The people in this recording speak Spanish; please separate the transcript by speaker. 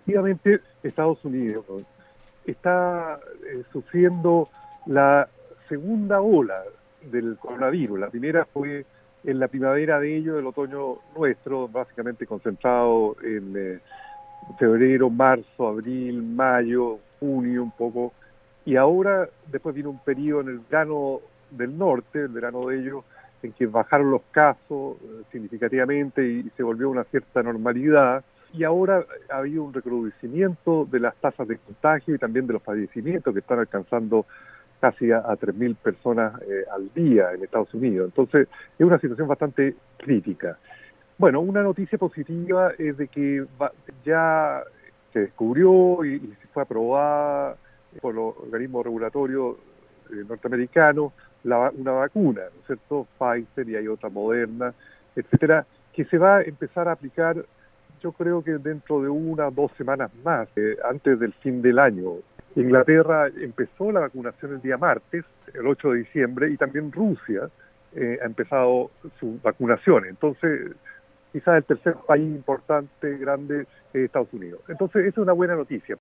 Speaker 1: Efectivamente, Estados Unidos está sufriendo la segunda ola del coronavirus. La primera fue en la primavera de ellos, el otoño nuestro, básicamente concentrado en febrero, marzo, abril, mayo, junio un poco. Y ahora, después viene un periodo en el verano del norte, el verano de ellos, en que bajaron los casos significativamente y se volvió una cierta normalidad. Y ahora ha habido un recrudecimiento de las tasas de contagio y también de los fallecimientos que están alcanzando casi a 3.000 personas al día en Estados Unidos. Entonces, es una situación bastante crítica. Bueno, una noticia positiva es de que ya se descubrió y se fue aprobada por los organismos regulatorios norteamericanos una vacuna, ¿no es cierto? Pfizer y hay otra Moderna, etcétera, que se va a empezar a aplicar, yo creo que dentro de 1 o 2 semanas más, antes del fin del año. Inglaterra empezó la vacunación el día martes, el 8 de diciembre, y también Rusia ha empezado su vacunación. Entonces, quizás el tercer país importante, grande, es Estados Unidos. Entonces, esa es una buena noticia.